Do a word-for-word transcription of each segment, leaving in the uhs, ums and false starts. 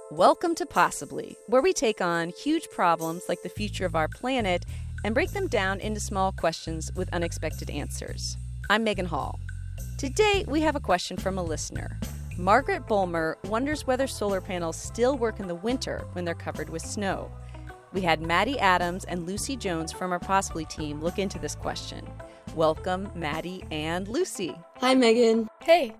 Welcome to Possibly, where we take on huge problems like the future of our planet and break them down into small questions with unexpected answers. I'm Megan Hall. Today, we have a question from a listener. Margaret Bulmer wonders whether solar panels still work in the winter when they're covered with snow. We had Maddie Adams and Lucy Jones from our Possibly team look into this question. Welcome, Maddie and Lucy. Hi, Megan. Hey.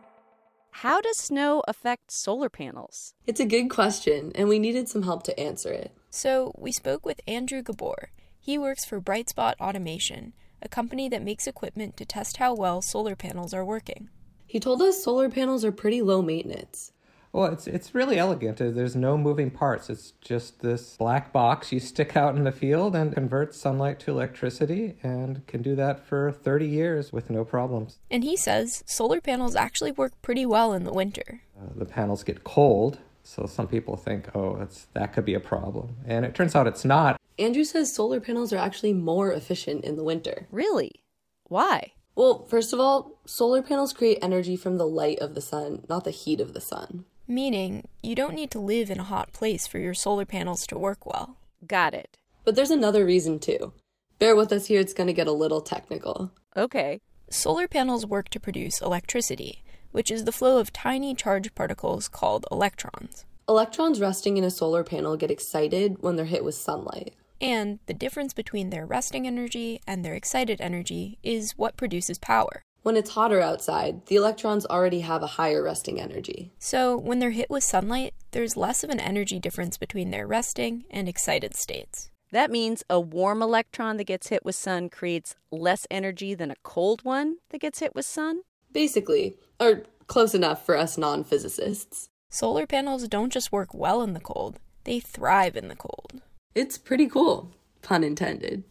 How does snow affect solar panels? It's a good question, and we needed some help to answer it. So we spoke with Andrew Gabor. He works for Brightspot Automation, a company that makes equipment to test how well solar panels are working. He told us solar panels are pretty low maintenance. Well, it's it's really elegant. There's no moving parts. It's just this black box you stick out in the field and converts sunlight to electricity and can do that for thirty years with no problems. And he says solar panels actually work pretty well in the winter. Uh, the panels get cold, so some people think, oh, it's, that could be a problem. And it turns out it's not. Andrew says solar panels are actually more efficient in the winter. Really? Why? Well, first of all, solar panels create energy from the light of the sun, not the heat of the sun. Meaning, you don't need to live in a hot place for your solar panels to work well. Got it. But there's another reason too. Bear with us here, it's going to get a little technical. Okay. Solar panels work to produce electricity, which is the flow of tiny charged particles called electrons. Electrons resting in a solar panel get excited when they're hit with sunlight. And the difference between their resting energy and their excited energy is what produces power. When it's hotter outside, the electrons already have a higher resting energy. So when they're hit with sunlight, there's less of an energy difference between their resting and excited states. That means a warm electron that gets hit with sun creates less energy than a cold one that gets hit with sun? Basically, or close enough for us non-physicists. Solar panels don't just work well in the cold, they thrive in the cold. It's pretty cool, pun intended.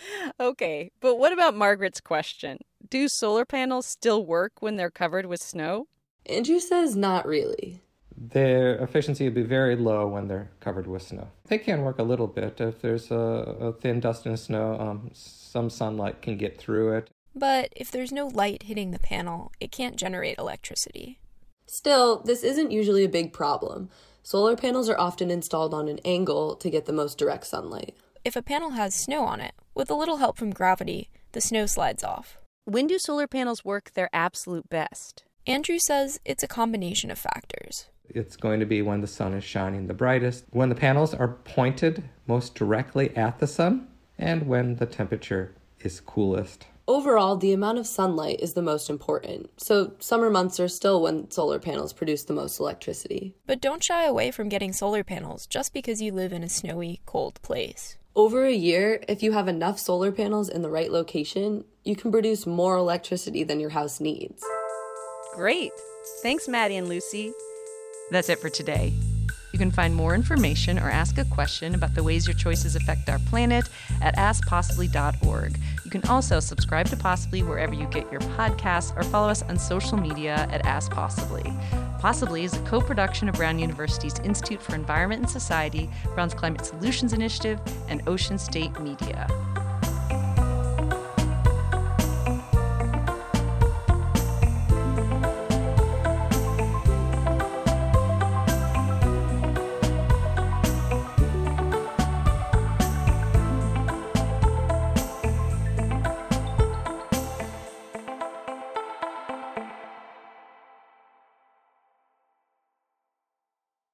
Okay, but what about Margaret's question? Do solar panels still work when they're covered with snow? Andrew says not really. Their efficiency would be very low when they're covered with snow. They can work a little bit. If there's a, a thin dust in the snow, um, some sunlight can get through it. But if there's no light hitting the panel, it can't generate electricity. Still, this isn't usually a big problem. Solar panels are often installed on an angle to get the most direct sunlight. If a panel has snow on it, with a little help from gravity, the snow slides off. When do solar panels work their absolute best? Andrew says it's a combination of factors. It's going to be when the sun is shining the brightest, when the panels are pointed most directly at the sun, and when the temperature is coolest. Overall, the amount of sunlight is the most important, so summer months are still when solar panels produce the most electricity. But don't shy away from getting solar panels just because you live in a snowy, cold place. Over a year, if you have enough solar panels in the right location, you can produce more electricity than your house needs. Great. Thanks, Maddie and Lucy. That's it for today. You can find more information or ask a question about the ways your choices affect our planet at ask possibly dot org. You can also subscribe to Possibly wherever you get your podcasts or follow us on social media at Ask Possibly. Possibly is a co-production of Brown University's Institute for Environment and Society, Brown's Climate Solutions Initiative, and Ocean State Media.